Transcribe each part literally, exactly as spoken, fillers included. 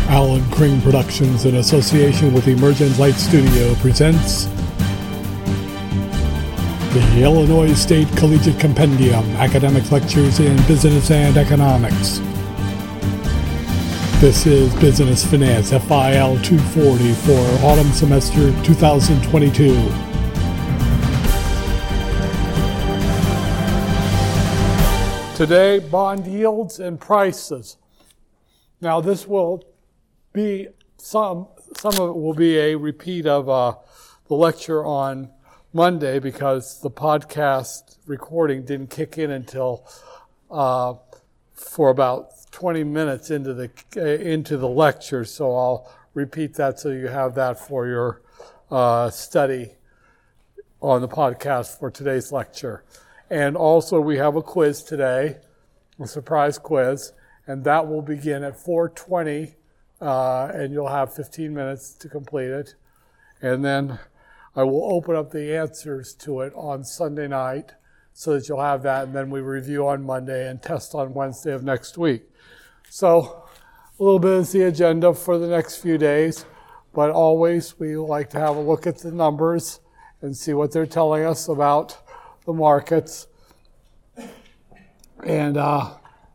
Alan Kring Productions, in association with Emergent Light Studio, presents the Illinois State Collegiate Compendium, Academic Lectures in Business and Economics. This is Business Finance, F I L two forty for autumn semester two thousand twenty-two. Today, bond yields and prices. Now, this will be some, some of it will be a repeat of uh, the lecture on Monday because the podcast recording didn't kick in until uh, for about twenty minutes into the uh, into the lecture. So I'll repeat that so you have that for your uh, study on the podcast for today's lecture. And also we have a quiz today, a surprise quiz, and that will begin at four twenty, uh, and you'll have fifteen minutes to complete it. And then I will open up the answers to it on Sunday night so that you'll have that, and then we review on Monday and test on Wednesday of next week. So a little bit is the agenda for the next few days, but always we like to have a look at the numbers and see what they're telling us about the markets. And uh,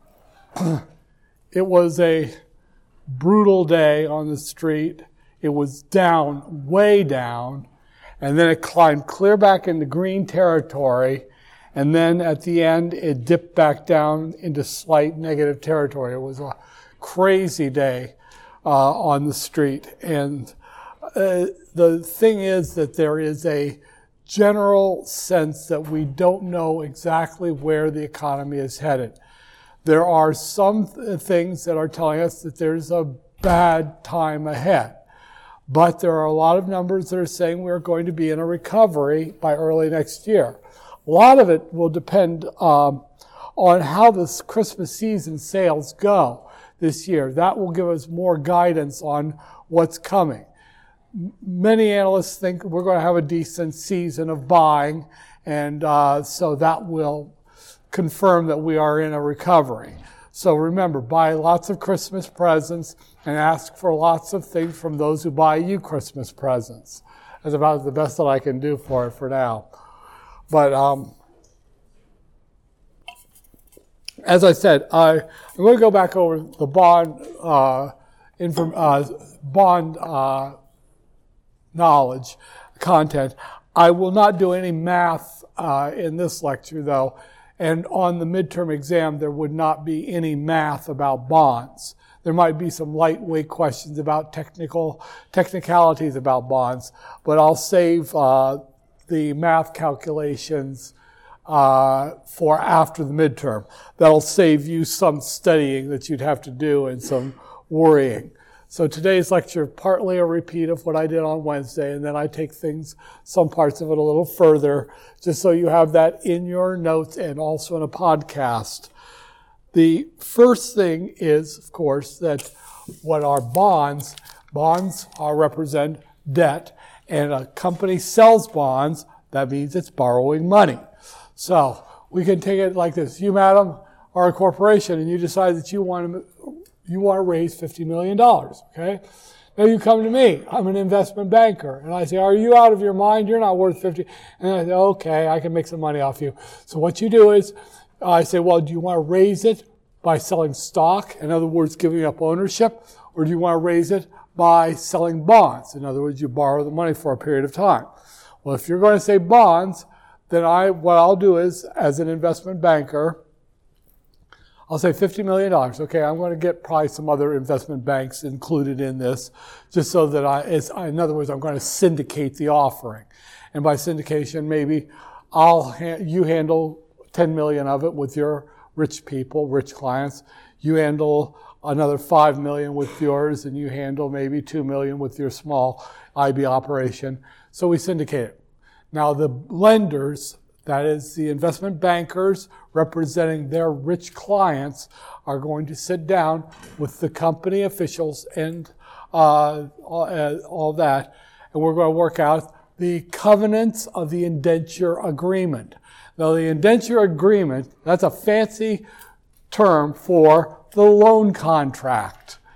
it was a brutal day on the street. It was down, way down, and then it climbed clear back into green territory, and then at the end it dipped back down into slight negative territory. It was a crazy day uh, on the street. And uh, the thing is that there is a general sense that we don't know exactly where the economy is headed. There are some th- things that are telling us that there's a bad time ahead. But there are a lot of numbers that are saying we're going to be in a recovery by early next year. A lot of it will depend um, on how this Christmas season sales go this year. That will give us more guidance on what's coming. Many analysts think we're going to have a decent season of buying, and uh, so that will confirm that we are in a recovery. So remember, buy lots of Christmas presents and ask for lots of things from those who buy you Christmas presents. That's about the best that I can do for it for now. But um, as I said, I, I'm going to go back over the bond uh, inform, uh, bond uh, knowledge content. I will not do any math uh, in this lecture, though. And on the midterm exam, there would not be any math about bonds. There might be some lightweight questions about technical technicalities about bonds, but I'll save uh, the math calculations uh, for after the midterm. That'll save you some studying that you'd have to do and some worrying. So today's lecture, partly a repeat of what I did on Wednesday, and then I take things, some parts of it a little further, just so you have that in your notes and also in a podcast. The first thing is, of course, that what are bonds? Bonds are represent debt, and a company sells bonds, that means it's borrowing money. So we can take it like this. You, madam, are a corporation, and you decide that you want to You want to raise fifty million dollars, okay? Now you come to me. I'm an investment banker. And I say, are you out of your mind? You're not worth fifty. And I say, okay, I can make some money off you. So what you do is, I say, well, do you want to raise it by selling stock? In other words, giving up ownership? Or do you want to raise it by selling bonds? In other words, you borrow the money for a period of time. Well, if you're going to say bonds, then I, what I'll do is, as an investment banker, I'll say fifty million dollars. Okay, I'm going to get probably some other investment banks included in this, just so that I, it's, in other words, I'm going to syndicate the offering. And by syndication, maybe I'll ha- you handle ten million of it with your rich people, rich clients. You handle another five million with yours, and you handle maybe two million with your small I B operation. So we syndicate it. Now the lenders, that is, the investment bankers representing their rich clients, are going to sit down with the company officials and uh, all, uh, all that, and we're going to work out the covenants of the indenture agreement. Now, the indenture agreement, that's a fancy term for the loan contract.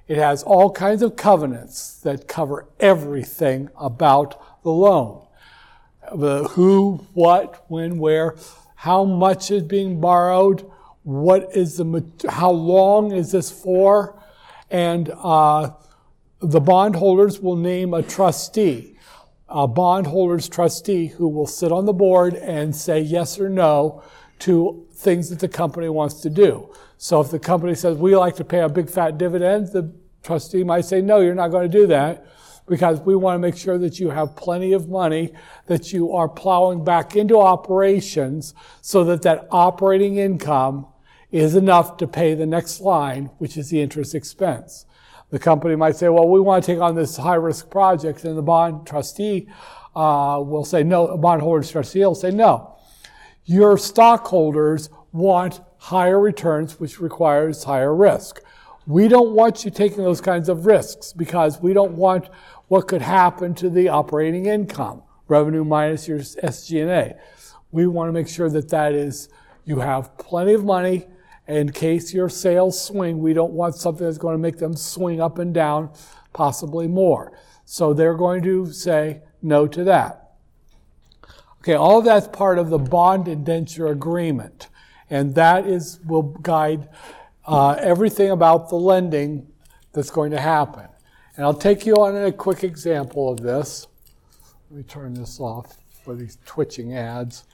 It has all kinds of covenants that cover everything about the loan. The who, what, when, where, how much is being borrowed, what is the, how long is this for, and uh, the bondholders will name a trustee, a bondholders trustee who will sit on the board and say yes or no to things that the company wants to do. So if the company says, we like to pay a big fat dividend, the trustee might say, no, you're not going to do that because we want to make sure that you have plenty of money that you are plowing back into operations so that that operating income is enough to pay the next line, which is the interest expense. The company might say, well, we want to take on this high-risk project, and the bond trustee uh, will say no, a bondholder's trustee will say no. Your stockholders want higher returns, which requires higher risk. We don't want you taking those kinds of risks because we don't want what could happen to the operating income, revenue minus your S G and A. We want to make sure that that is, you have plenty of money in case your sales swing. We don't want something that's going to make them swing up and down, possibly more. So they're going to say no to that. Okay, all of that's part of the bond indenture agreement. And that is will guide uh, everything about the lending that's going to happen. And I'll take you on a quick example of this. Let me turn this off for these twitching ads.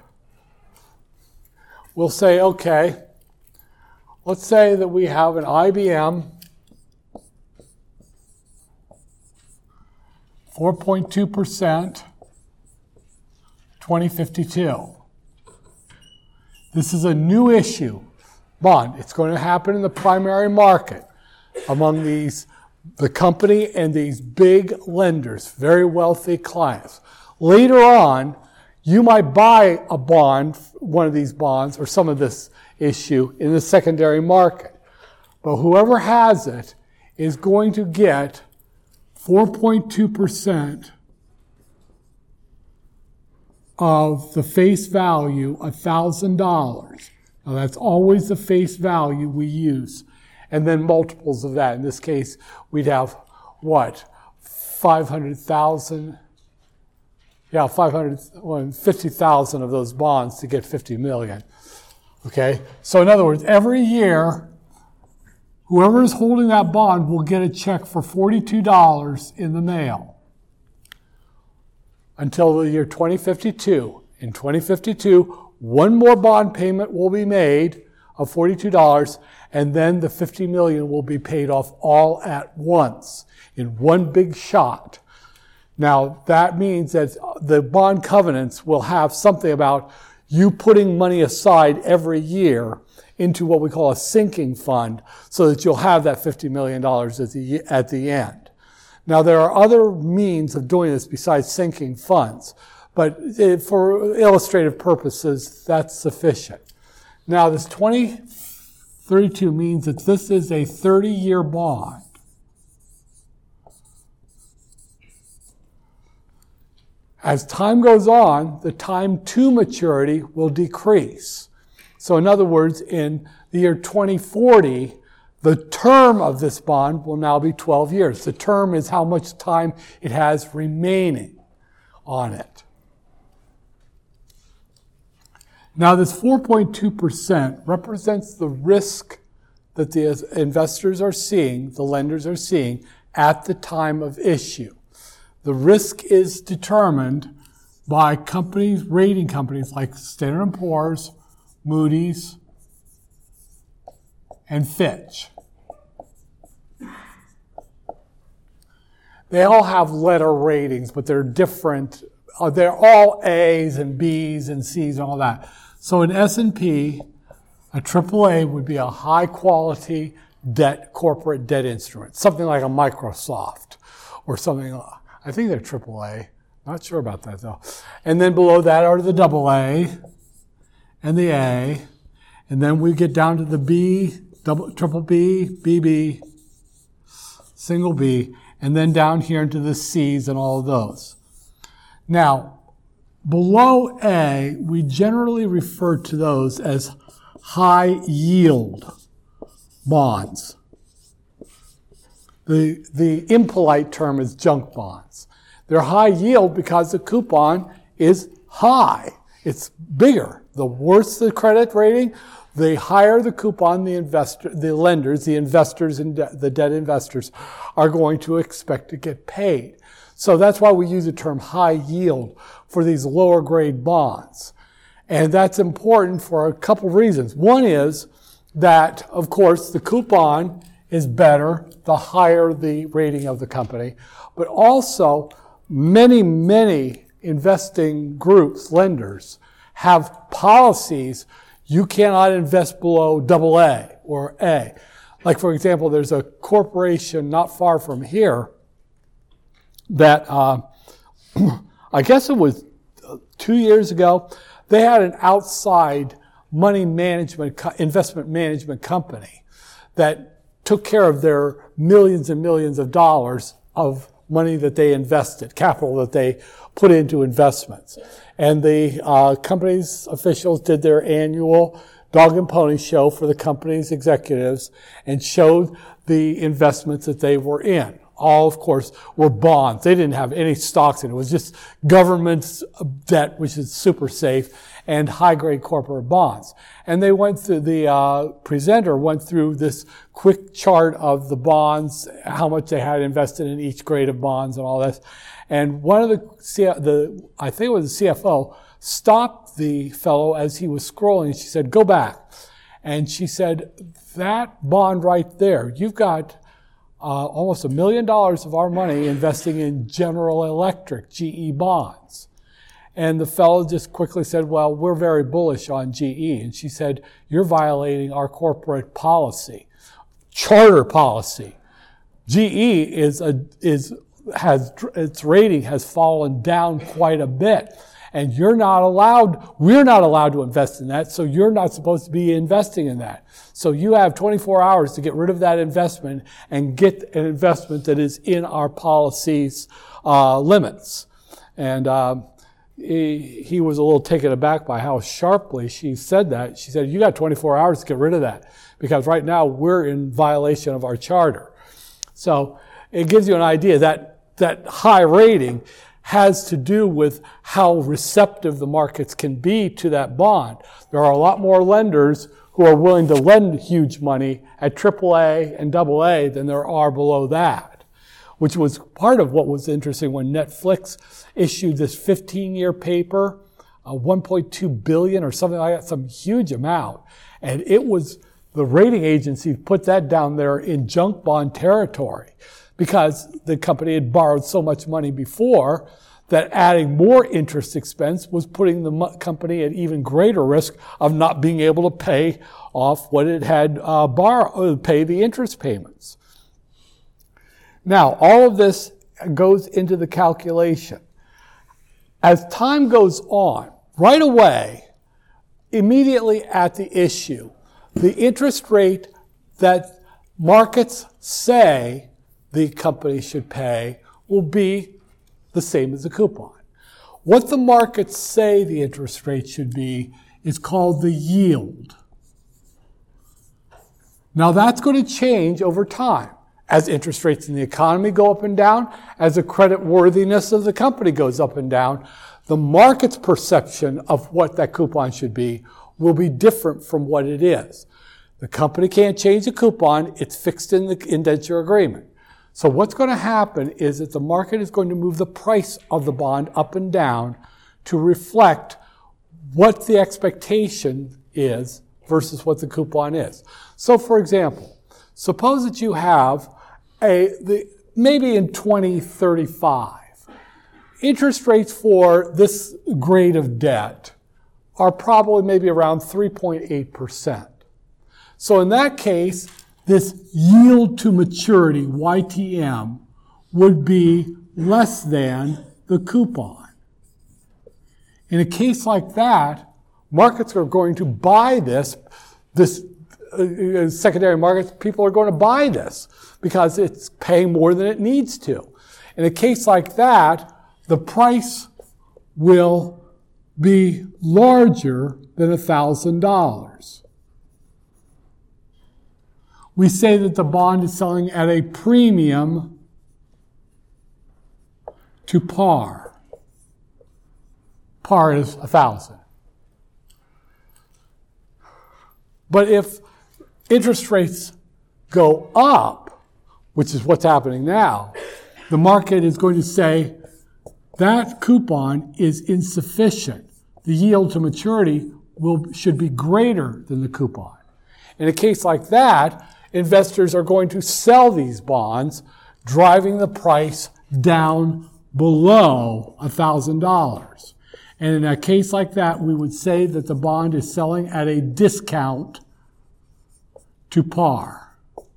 We'll say, okay, let's say that we have an I B M four point two percent twenty fifty-two. This is a new issue bond. It's going to happen in the primary market among these, the company and these big lenders, very wealthy clients. Later on, you might buy a bond, one of these bonds, or some of this issue in the secondary market. But whoever has it is going to get four point two percent of the face value, one thousand dollars. Now that's always the face value we use. And then multiples of that. In this case, we'd have, what, five hundred thousand? Yeah, five hundred, well, fifty thousand of those bonds to get fifty million. Okay? So in other words, every year, whoever is holding that bond will get a check for forty-two dollars in the mail until the year twenty fifty-two. In twenty fifty-two, one more bond payment will be made of forty-two dollars, and then the fifty million dollars will be paid off all at once in one big shot. Now, that means that the bond covenants will have something about you putting money aside every year into what we call a sinking fund so that you'll have that fifty million dollars at the, at the end. Now, there are other means of doing this besides sinking funds, but for illustrative purposes, that's sufficient. Now, this twenty thirty-two means that this is a thirty-year bond. As time goes on, the time to maturity will decrease. So in other words, in the year twenty forty, the term of this bond will now be twelve years. The term is how much time it has remaining on it. Now, this four point two percent represents the risk that the investors are seeing, the lenders are seeing, at the time of issue. The risk is determined by companies, rating companies like Standard and Poor's, Moody's, and Fitch. They all have letter ratings, but they're different. Uh, they're all A's and B's and C's and all that. So in S and P, a triple A would be a high-quality debt, corporate debt instrument, something like a Microsoft or something. I think they're triple A. Not sure about that, though. And then below that are the double A and the A. And then we get down to the B, double, triple B, B B, single B, and then down here into the C's and all of those. Now, below A, we generally refer to those as high yield bonds. The, the impolite term is junk bonds. They're high yield because the coupon is high. It's bigger. The worse the credit rating, the higher the coupon the investor, the lenders, the investors, and de- the debt investors are going to expect to get paid. So that's why we use the term high yield for these lower grade bonds. And that's important for a couple reasons. One is that, of course, the coupon is better the higher the rating of the company. But also, many, many investing groups, lenders, have policies you cannot invest below double A or A. Like, for example, there's a corporation not far from here that, uh, I guess it was two years ago, they had an outside money management, co- investment management company that took care of their millions and millions of dollars of money that they invested, capital that they put into investments. And the uh, company's officials did their annual dog and pony show for the company's executives and showed the investments that they were in. All, of course, were bonds. They didn't have any stocks in it. It was just government debt, which is super safe, and high-grade corporate bonds. And they went through, the uh, presenter went through this quick chart of the bonds, how much they had invested in each grade of bonds and all this. And one of the, the I think it was the C F O, stopped the fellow as he was scrolling. She said, "Go back." And she said, "That bond right there, you've got Uh, almost a million dollars of our money investing in General Electric, G E bonds." And the fellow just quickly said, "Well, we're very bullish on G E." And she said, "You're violating our corporate policy, charter policy. G E is a, is, has, its rating has fallen down quite a bit. And you're not allowed, we're not allowed to invest in that, so you're not supposed to be investing in that. So you have twenty-four hours to get rid of that investment and get an investment that is in our policy's uh, limits." And um, he, he was a little taken aback by how sharply she said that. She said, "You got twenty-four hours to get rid of that, because right now we're in violation of our charter." So it gives you an idea that that high rating has to do with how receptive the markets can be to that bond. There are a lot more lenders who are willing to lend huge money at triple A and double A than there are below that, which was part of what was interesting when Netflix issued this fifteen-year paper, uh, one point two billion dollars or something like that, some huge amount. And it was, the rating agency put that down there in junk bond territory, because the company had borrowed so much money before that adding more interest expense was putting the company at even greater risk of not being able to pay off what it had uh, borrow, pay the interest payments. Now, all of this goes into the calculation. As time goes on, right away, immediately at the issue, the interest rate that markets say the company should pay will be the same as the coupon. What the markets say the interest rate should be is called the yield. Now that's going to change over time as interest rates in the economy go up and down, as the credit worthiness of the company goes up and down. The market's perception of what that coupon should be will be different from what it is. The company can't change the coupon. It's fixed in the indenture agreement. So what's going to happen is that the market is going to move the price of the bond up and down to reflect what the expectation is versus what the coupon is. So for example, suppose that you have a, the, maybe in twenty thirty-five, interest rates for this grade of debt are probably maybe around three point eight percent. So in that case, this yield to maturity, Y T M, would be less than the coupon. In a case like that, markets are going to buy this, this uh, secondary markets, people are going to buy this because it's paying more than it needs to. In a case like that, the price will be larger than one thousand dollars. we say that the bond is selling at a premium to par. Par is one thousand. But if interest rates go up, which is what's happening now, the market is going to say that coupon is insufficient. The yield to maturity will should be greater than the coupon. In a case like that, investors are going to sell these bonds, driving the price down below one thousand dollars. And in a case like that, we would say that the bond is selling at a discount to par.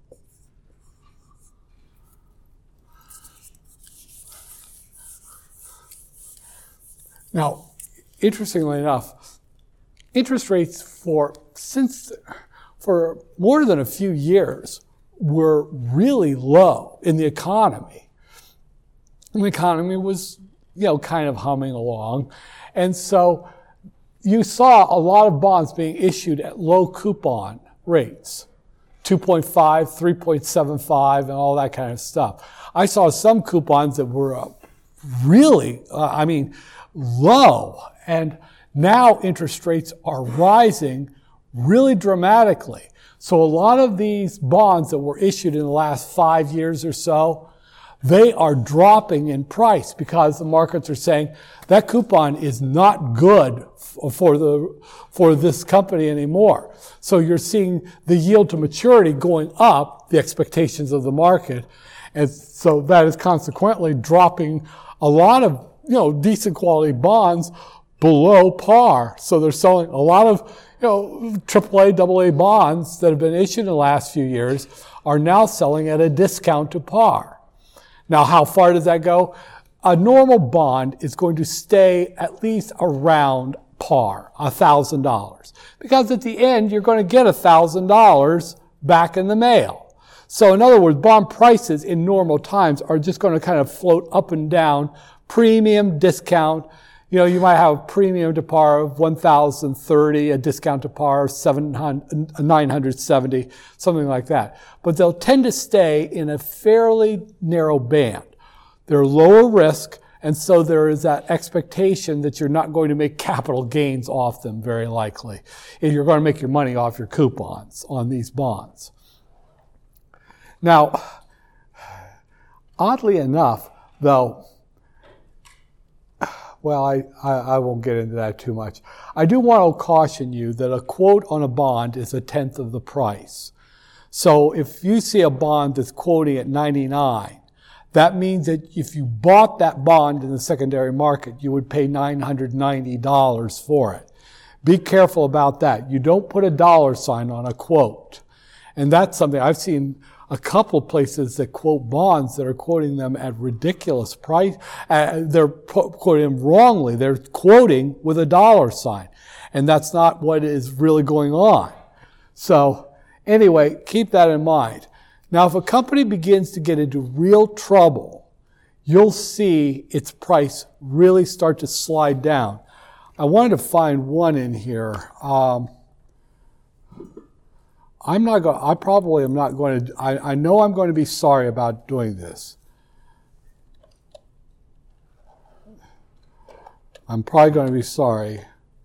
Now, interestingly enough, interest rates for since for more than a few years were really low in the economy. And the economy was, you know, kind of humming along. And so you saw a lot of bonds being issued at low coupon rates, two point five, three point seven five, and all that kind of stuff. I saw some coupons that were uh, really, uh, I mean, low. And now interest rates are rising really dramatically. So a lot of these bonds that were issued in the last five years or so, they are dropping in price because the markets are saying that coupon is not good for the for this company anymore. So you're seeing the yield to maturity going up, the expectations of the market, and so that is consequently dropping a lot of, you know, decent quality bonds below par. So they're selling a lot of, you know, triple A, double A bonds that have been issued in the last few years are now selling at a discount to par. Now, how far does that go? A normal bond is going to stay at least around par, one thousand dollars. Because at the end, you're going to get one thousand dollars back in the mail. So in other words, bond prices in normal times are just going to kind of float up and down, premium, discount. You know, you might have a premium to par of one thousand thirty, a discount to par of nine hundred seventy, something like that. But they'll tend to stay in a fairly narrow band. They're lower risk, and so there is that expectation that you're not going to make capital gains off them, very likely. If you're going to make your money off your coupons on these bonds. Now, oddly enough, though, well, I, I, I won't get into that too much. I do want to caution you that a quote on a bond is a tenth of the price. So if you see a bond that's quoting at ninety-nine, that means that if you bought that bond in the secondary market, you would pay nine hundred ninety dollars for it. Be careful about that. You don't put a dollar sign on a quote. And that's something I've seen a couple of places that quote bonds that are quoting them at ridiculous price. Uh, they're quoting them wrongly. They're quoting with a dollar sign. And that's not what is really going on. So anyway, keep that in mind. Now, if a company begins to get into real trouble, you'll see its price really start to slide down. I wanted to find one in here. Um, I'm not going. I probably am not going to. I, I know I'm going to be sorry about doing this. I'm probably going to be sorry.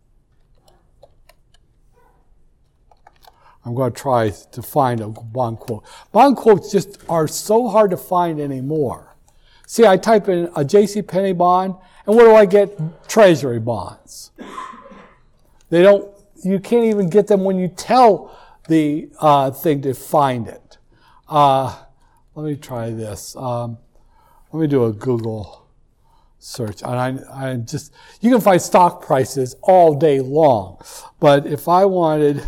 I'm going to try to find a bond quote. Bond quotes just are so hard to find anymore. See, I type in a JCPenney bond, and what do I get? Treasury bonds. They don't. You can't even get them when you tell the uh, thing to find it. Uh, let me try this. Um, let me do a Google search. And I, I just you can find stock prices all day long, but if I wanted,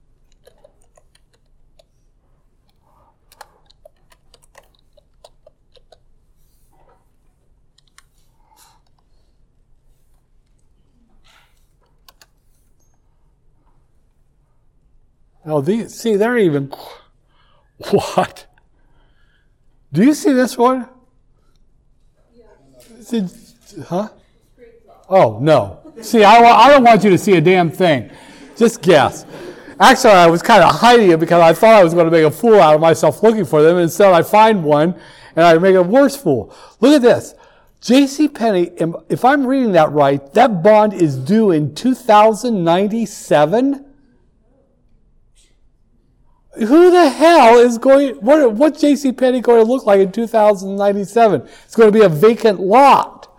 oh, these, see, they're even, what? Do you see this one? Yeah. It, huh? Oh, no. See, I, I don't want you to see a damn thing. Just guess. Actually, I was kind of hiding it because I thought I was going to make a fool out of myself looking for them. And instead, I find one, and I make a worse fool. Look at this. JCPenney, if I'm reading that right, that bond is due in two thousand ninety-seven? Who the hell is going, what, what's JCPenney going to look like in two thousand ninety-seven? It's going to be a vacant lot.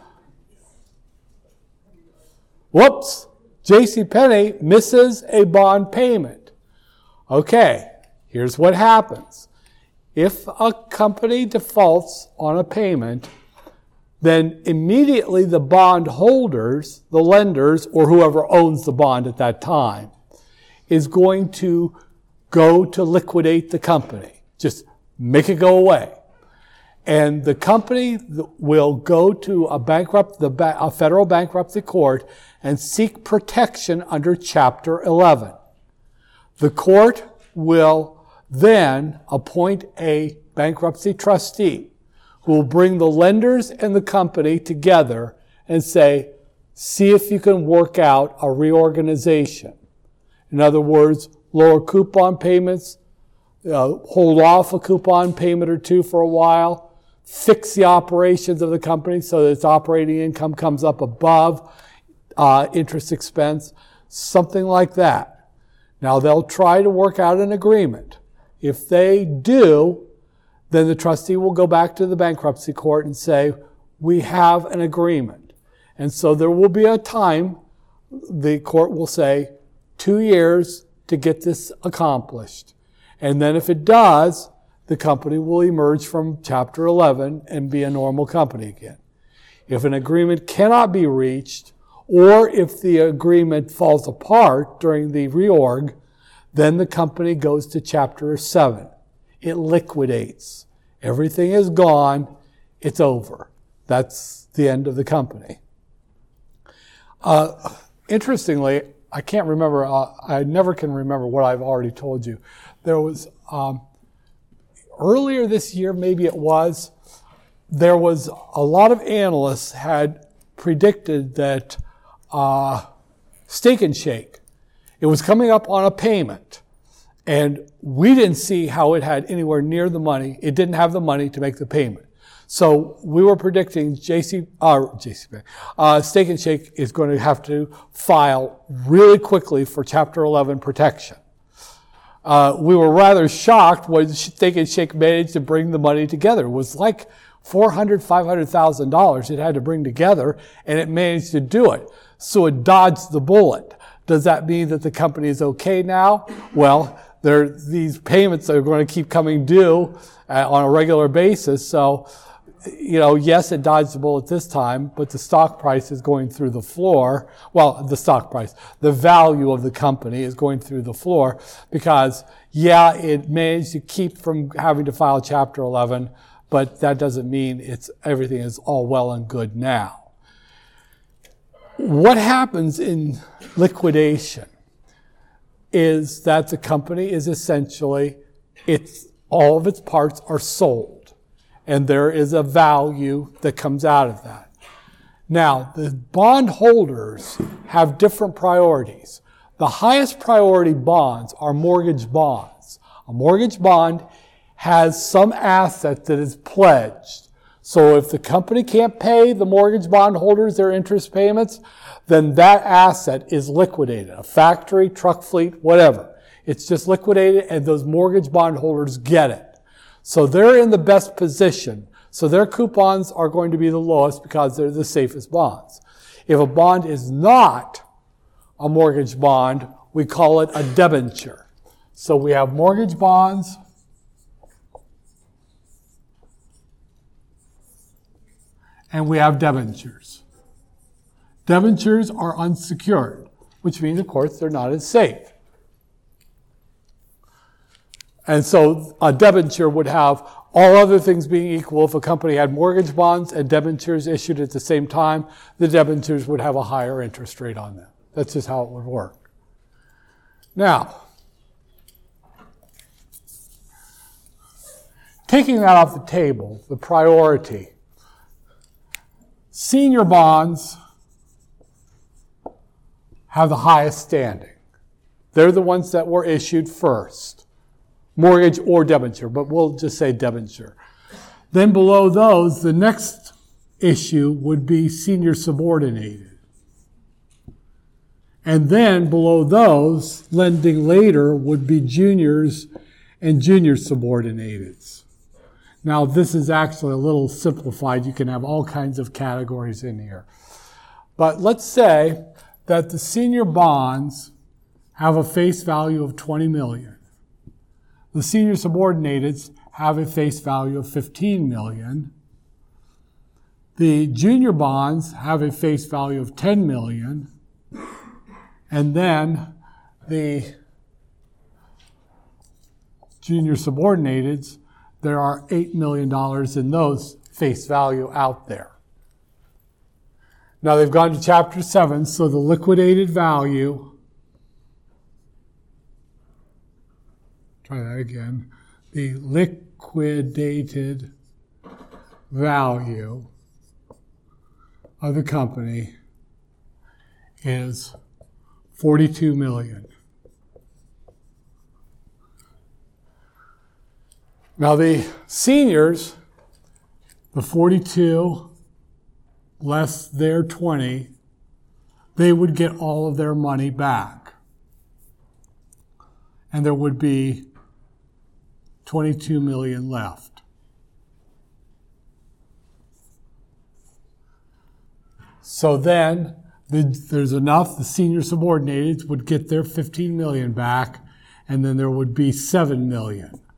Whoops. JCPenney misses a bond payment. Okay, here's what happens. If a company defaults on a payment, then immediately the bond holders, the lenders, or whoever owns the bond at that time, is going to go to liquidate the company. Just make it go away. And the company will go to a bankrupt, the ba- a federal bankruptcy court and seek protection under Chapter eleven. The court will then appoint a bankruptcy trustee who will bring the lenders and the company together and say, see if you can work out a reorganization. In other words, lower coupon payments, uh, hold off a coupon payment or two for a while, fix the operations of the company so that its operating income comes up above uh, interest expense, something like that. Now, they'll try to work out an agreement. If they do, then the trustee will go back to the bankruptcy court and say, we have an agreement. And so there will be a time, the court will say, two years to get this accomplished. And then if it does, the company will emerge from Chapter eleven and be a normal company again. If an agreement cannot be reached, or if the agreement falls apart during the reorg, then the company goes to Chapter seven. It liquidates. Everything is gone. It's over. That's the end of the company. Uh, interestingly, I can't remember, uh, I never can remember what I've already told you. There was, um, earlier this year, maybe it was, there was a lot of analysts had predicted that uh, Steak and Shake, it was coming up on a payment. And we didn't see how it had anywhere near the money. It didn't have the money to make the payment. So we were predicting J C, uh, J C, uh, Steak and Shake is going to have to file really quickly for Chapter eleven protection. Uh, we were rather shocked when Steak and Shake managed to bring the money together. It was like four hundred thousand dollars, five hundred thousand dollars it had to bring together, and it managed to do it. So it dodged the bullet. Does that mean that the company is okay now? Well, there, these payments are going to keep coming due uh, on a regular basis. So, you know, yes, it dodged the bullet this time, but the stock price is going through the floor. Well, the stock price, the value of the company is going through the floor because, yeah, it managed to keep from having to file Chapter eleven, but that doesn't mean it's everything is all well and good now. What happens in liquidation is that the company is essentially, it's, all of its parts are sold. And there is a value that comes out of that. Now, the bond holders have different priorities. The highest priority bonds are mortgage bonds. A mortgage bond has some asset that is pledged. So if the company can't pay the mortgage bond holders their interest payments, then that asset is liquidated. A factory, truck fleet, whatever. It's just liquidated and those mortgage bond holders get it. So they're in the best position. So their coupons are going to be the lowest because they're the safest bonds. If a bond is not a mortgage bond, we call it a debenture. So we have mortgage bonds, and we have debentures. Debentures are unsecured, which means, of course, they're not as safe. And so a debenture would have, all other things being equal, if a company had mortgage bonds and debentures issued at the same time, the debentures would have a higher interest rate on them. That's just how it would work. Now, taking that off the table, the priority, senior bonds have the highest standing. They're the ones that were issued first. Mortgage or debenture, but we'll just say debenture. Then below those, the next issue would be senior subordinated. And then below those, lending later, would be juniors and junior subordinateds. Now, this is actually a little simplified. You can have all kinds of categories in here. But let's say that the senior bonds have a face value of twenty million dollars. The senior subordinateds have a face value of fifteen million dollars. The junior bonds have a face value of ten million dollars. And then the junior subordinateds, there are eight million dollars in those face value out there. Now they've gone to chapter seven, so the liquidated value, try that again, the liquidated value of the company is forty-two million dollars. Now the seniors, the forty-two less their twenty, they would get all of their money back. And there would be twenty-two million dollars left. So then the, there's enough, the senior subordinated would get their fifteen million dollars back, and then there would be seven million dollars.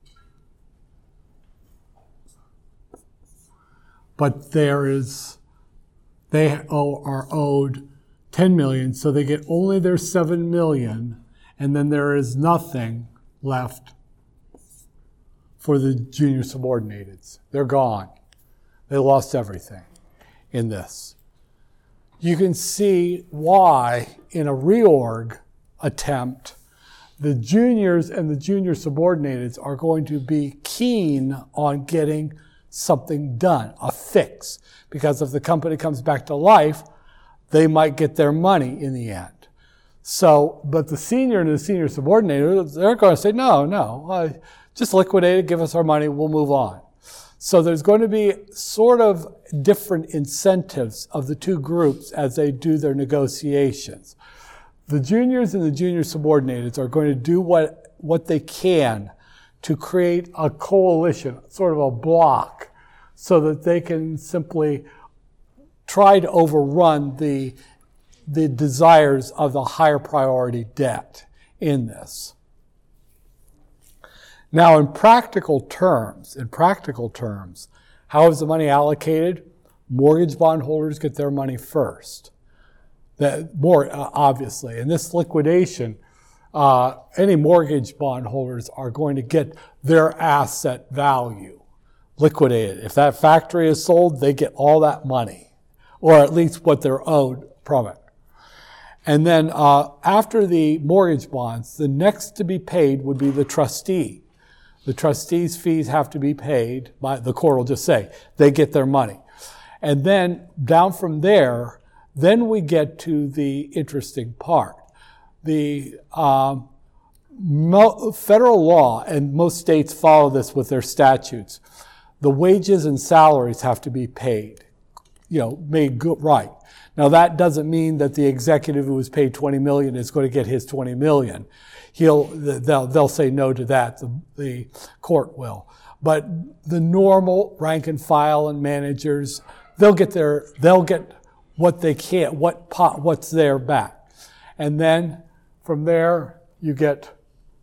But there is, they owe, are owed ten million dollars, so they get only their seven million dollars, and then there is nothing left for the junior subordinateds. They're gone. They lost everything in this. You can see why in a reorg attempt, the juniors and the junior subordinateds are going to be keen on getting something done, a fix. Because if the company comes back to life, they might get their money in the end. So, but the senior and the senior subordinated, they're going to say, no, no, uh, just liquidate it, give us our money, we'll move on. So there's going to be sort of different incentives of the two groups as they do their negotiations. The juniors and the junior subordinated are going to do what, what they can to create a coalition, sort of a block, so that they can simply try to overrun the, the desires of the higher priority debt in this. Now, in practical terms, in practical terms, how is the money allocated? Mortgage bondholders get their money first. That more uh, obviously, in this liquidation, uh, any mortgage bondholders are going to get their asset value liquidated. If that factory is sold, they get all that money, or at least what they're owed from it. And then uh, after the mortgage bonds, the next to be paid would be the trustee. The trustees' fees have to be paid by, the court will just say, they get their money. And then down from there, then we get to the interesting part. The um, mo- federal law, and most states follow this with their statutes, the wages and salaries have to be paid, you know, made good, right. Now that doesn't mean that the executive who was paid twenty million dollars is going to get his twenty million dollars. He'll, they'll, they'll say no to that, the, the court will. But the normal rank and file and managers, they'll get their, they'll get what they can, what pot, what's there back. And then from there, you get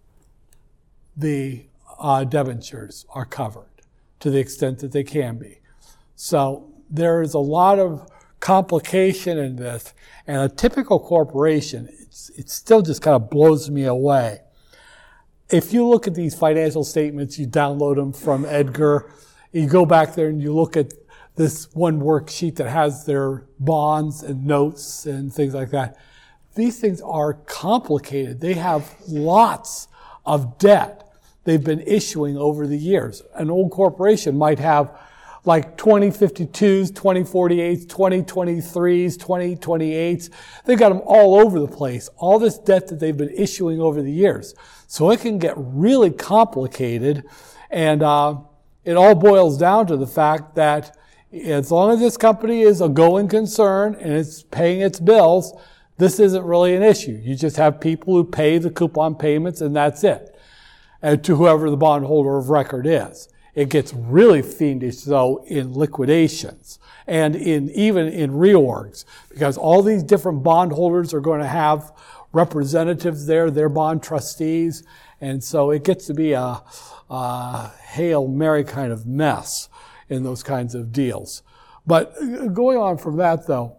the uh, debentures are covered to the extent that they can be. So there is a lot of complication in this, and a typical corporation, it's, it still just kind of blows me away. If you look at these financial statements, you download them from Edgar, you go back there and you look at this one worksheet that has their bonds and notes and things like that. These things are complicated. They have lots of debt they've been issuing over the years. An old corporation might have like twenty fifty-twos, twenty forty-eights, twenty twenty-threes, twenty twenty-eights. They've got them all over the place, all this debt that they've been issuing over the years. So it can get really complicated, and uh, it all boils down to the fact that as long as this company is a going concern and it's paying its bills, this isn't really an issue. You just have people who pay the coupon payments, and that's it, and to whoever the bondholder of record is. It gets really fiendish, though, in liquidations and in even in reorgs, because all these different bondholders are going to have representatives there, their bond trustees, and so it gets to be a, a Hail Mary kind of mess in those kinds of deals. But going on from that, though,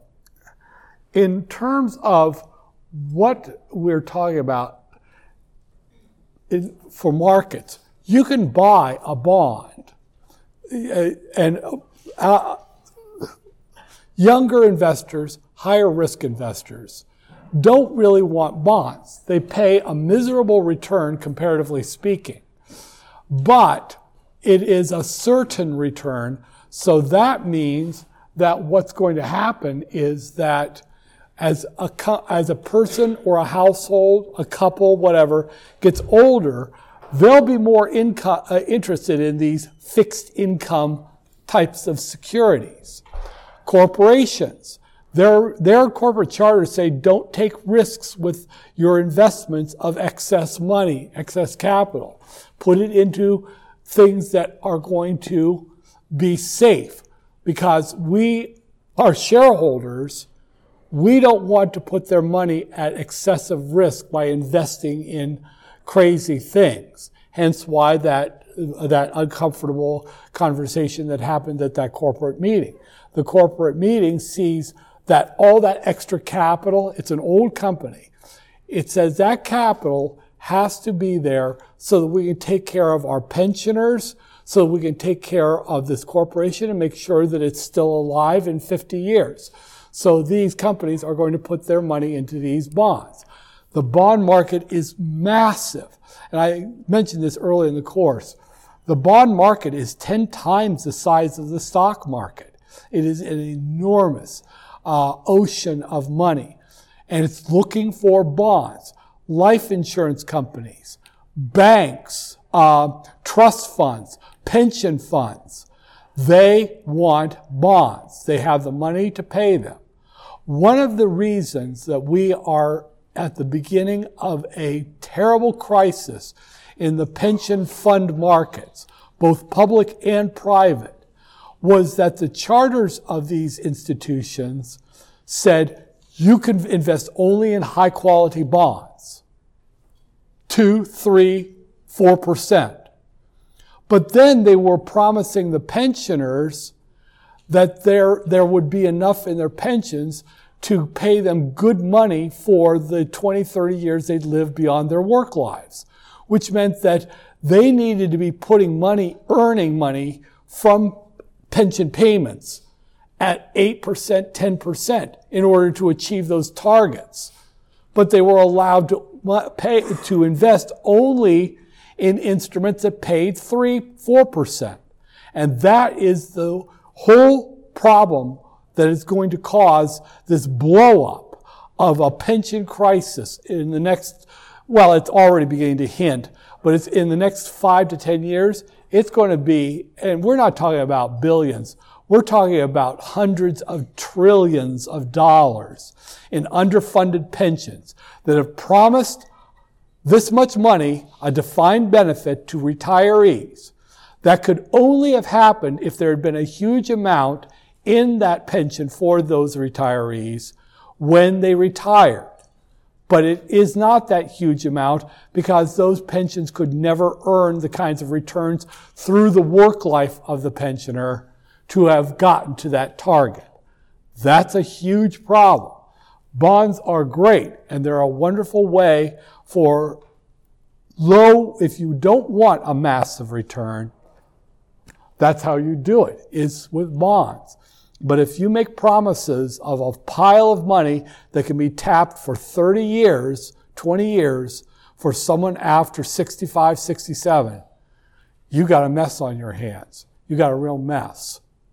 in terms of what we're talking about in, for markets, you can buy a bond, and uh, younger investors, higher risk investors, don't really want bonds. They pay a miserable return, comparatively speaking. But it is a certain return, so that means that what's going to happen is that as a, as a person or a household, a couple, whatever, gets older, they'll be more income, uh, interested in these fixed income types of securities. Corporations, their, their corporate charters say don't take risks with your investments of excess money, excess capital. Put it into things that are going to be safe, because we, our shareholders, we don't want to put their money at excessive risk by investing in crazy things. Hence why that that uncomfortable conversation that happened at that corporate meeting. The corporate meeting sees that all that extra capital, it's an old company. It says that capital has to be there so that we can take care of our pensioners, so that we can take care of this corporation and make sure that it's still alive in fifty years. So these companies are going to put their money into these bonds. The bond market is massive. And I mentioned this early in the course. The bond market is ten times the size of the stock market. It is an enormous uh, ocean of money. And it's looking for bonds. Life insurance companies, banks, uh, trust funds, pension funds. They want bonds. They have the money to pay them. One of the reasons that we are at the beginning of a terrible crisis in the pension fund markets, both public and private, was that the charters of these institutions said you can invest only in high quality bonds, two, three, four percent. But then they were promising the pensioners that there, there would be enough in their pensions to pay them good money for the twenty, thirty years they'd live beyond their work lives, which meant that they needed to be putting money, earning money from pension payments at eight percent, ten percent in order to achieve those targets. But they were allowed to pay, to invest only in instruments that paid three, four percent. And that is the whole problem that is going to cause this blow up of a pension crisis in the next, well, it's already beginning to hint, but it's in the next five to ten years, it's going to be, and we're not talking about billions, we're talking about hundreds of trillions of dollars in underfunded pensions that have promised this much money, a defined benefit to retirees. That could only have happened if there had been a huge amount in that pension for those retirees when they retired. But it is not that huge amount because those pensions could never earn the kinds of returns through the work life of the pensioner to have gotten to that target. That's a huge problem. Bonds are great, and they're a wonderful way for low, if you don't want a massive return, that's how you do it, is with bonds. But if you make promises of a pile of money that can be tapped for thirty years, twenty years, for someone after sixty-five, sixty-seven, you got a mess on your hands. You got a real mess.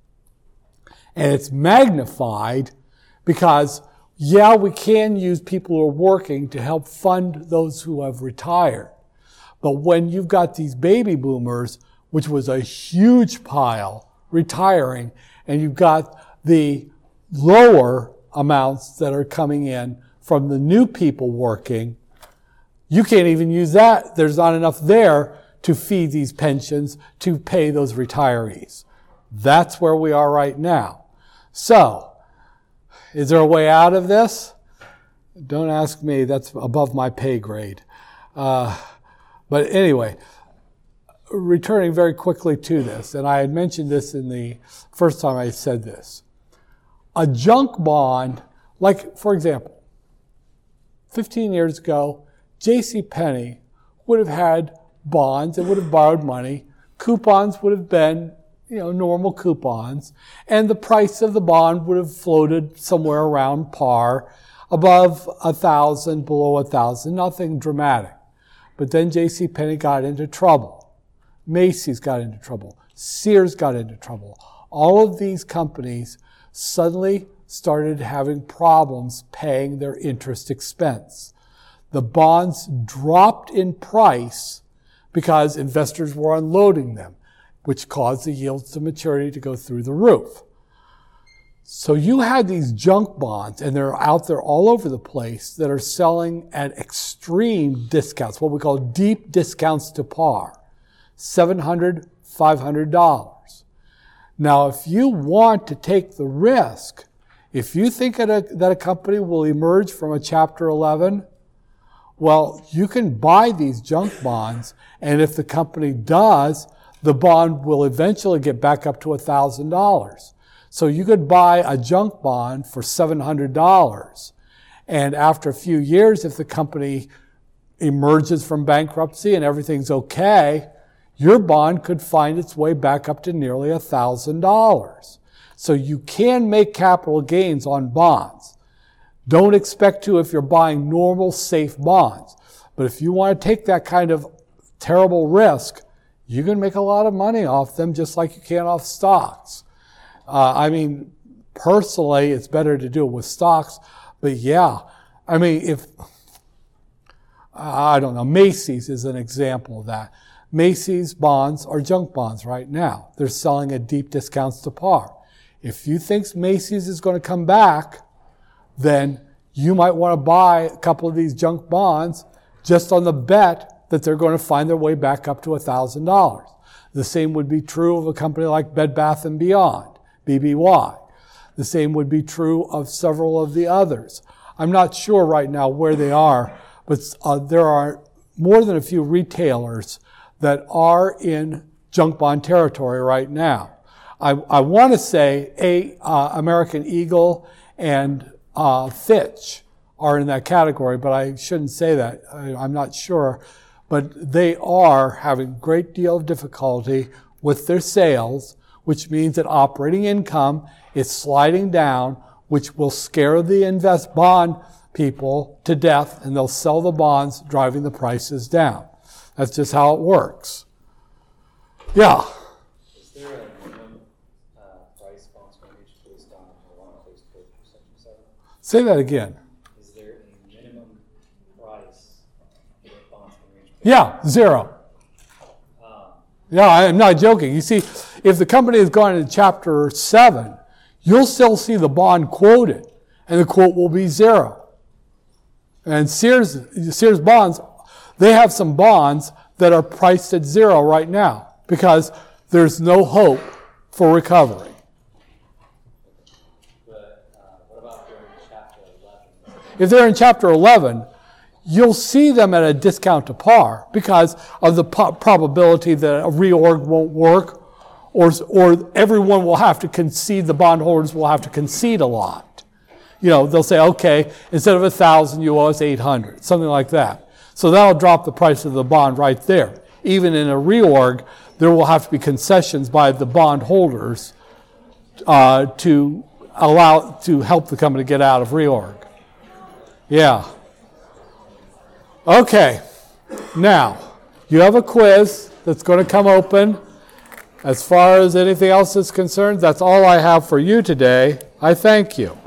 And it's magnified because, yeah, we can use people who are working to help fund those who have retired. But when you've got these baby boomers, which was a huge pile, retiring, and you've got the lower amounts that are coming in from the new people working, you can't even use that. There's not enough there to feed these pensions, to pay those retirees. That's where we are right now. So, is there a way out of this? Don't ask me. That's above my pay grade. Uh, but anyway, returning very quickly to this, and I had mentioned this in the first time I said this. A junk bond, like, for example, fifteen years ago, JCPenney would have had bonds, it would have borrowed money, coupons would have been, you know, normal coupons, and the price of the bond would have floated somewhere around par, above a thousand, below a thousand, nothing dramatic. But then JCPenney got into trouble. Macy's got into trouble. Sears got into trouble. All of these companies suddenly started having problems paying their interest expense. The bonds dropped in price because investors were unloading them, which caused the yields to maturity to go through the roof. So you had these junk bonds, and they're out there all over the place, that are selling at extreme discounts, what we call deep discounts to par, seven hundred dollars, five hundred dollars. Now, if you want to take the risk, if you think that a, that a company will emerge from a Chapter eleven, well, you can buy these junk bonds, and if the company does, the bond will eventually get back up to one thousand dollars. So you could buy a junk bond for seven hundred dollars, and after a few years, if the company emerges from bankruptcy and everything's okay, your bond could find its way back up to nearly one thousand dollars. So you can make capital gains on bonds. Don't expect to if you're buying normal, safe bonds. But if you want to take that kind of terrible risk, you can make a lot of money off them just like you can off stocks. Uh, I mean, personally, it's better to do it with stocks. But yeah, I mean, if, I don't know, Macy's is an example of that. Macy's bonds are junk bonds right now. They're selling at deep discounts to par. If you think Macy's is going to come back, then you might want to buy a couple of these junk bonds just on the bet that they're going to find their way back up to one thousand dollars. The same would be true of a company like Bed Bath and Beyond, B B Y. The same would be true of several of the others. I'm not sure right now where they are, but uh, there are more than a few retailers that are in junk bond territory right now. I, I want to say a uh, American Eagle and uh, Fitch are in that category, but I shouldn't say that. I, I'm not sure. But they are having a great deal of difficulty with their sales, which means that operating income is sliding down, which will scare the invest bond people to death, and they'll sell the bonds, driving the prices down. That's just how it works. Yeah. Is there a minimum uh, price bonds going to reach based on the one placed with Section seven? Say that again. Is there a minimum price that bonds can reach? Yeah, zero. Um, Yeah, I'm not joking. You see, if the company has gone into Chapter seven, you'll still see the bond quoted, and the quote will be zero. And Sears, Sears bonds, they have some bonds that are priced at zero right now because there's no hope for recovery. but uh, what about during Chapter eleven? If they're in Chapter eleven, you'll see them at a discount to par because of the po- probability that a reorg won't work, or, or everyone will have to concede, the bondholders will have to concede a lot. You know, they'll say, okay, instead of one thousand, you owe us eight hundred, something like that. So that'll drop the price of the bond right there. Even in a reorg, there will have to be concessions by the bondholders uh, to allow, to help the company get out of reorg. Yeah. Okay. Now, you have a quiz that's going to come open, As far as anything else is concerned, that's all I have for you today. I thank you.